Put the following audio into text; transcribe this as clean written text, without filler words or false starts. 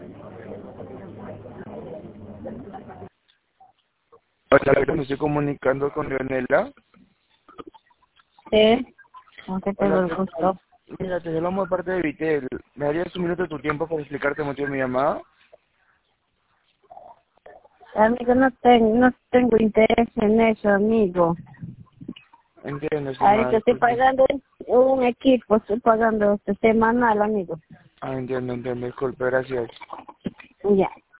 Hola, me estoy comunicando con Leonela. Sí, aunque tengo Hola, el gusto. mira, te llamamos de parte de Vitel. ¿Me darías un minuto de tu tiempo para explicarte el motivo de mi llamada? Amigo, no tengo interés en eso, amigo. Entiendo, estimada, Ahorita estoy disculpe. pagando un equipo, estoy pagando semanal, amigo. Entiendo, disculpe, gracias. Ya.